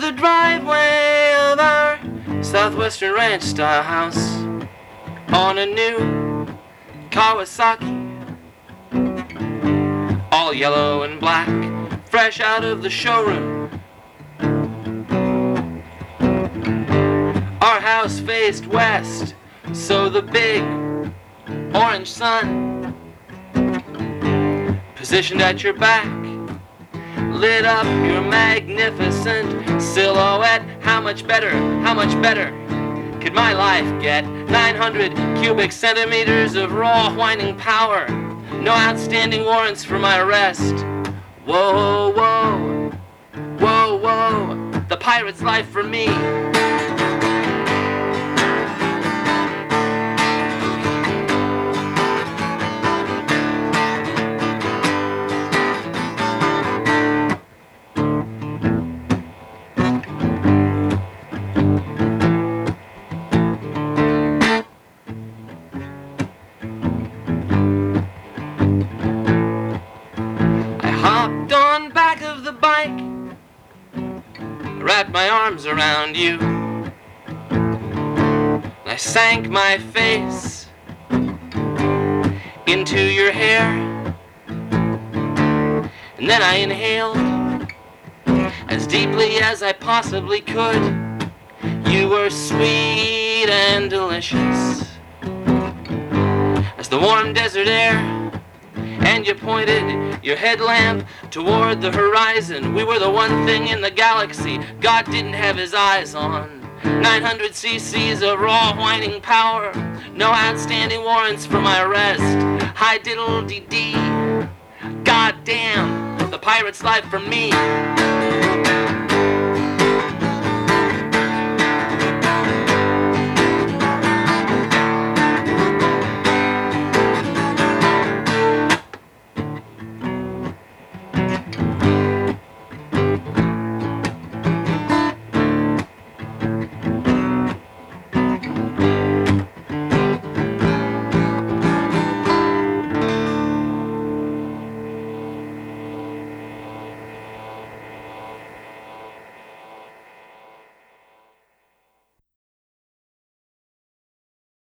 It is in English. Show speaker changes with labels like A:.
A: the driveway of our southwestern ranch style house on a new Kawasaki, all yellow and black, fresh out of the showroom. Our house faced west, so the big orange sun positioned at your back lit up your magnificent silhouette. How much better could my life get? 900 cubic centimeters of raw whining power, no outstanding warrants for my arrest. Whoa, whoa, whoa, whoa, the pirate's life for me. Hopped on back of the bike, wrapped my arms around you. I sank my face into your hair, and then I inhaled as deeply as I possibly could. You were sweet and delicious as the warm desert air, and you pointed your headlamp toward the horizon. We were the one thing in the galaxy God didn't have his eyes on. 900 cc's of raw whining power, no outstanding warrants for my arrest. Hi diddle dee dee, God damn, the pirate's life for me.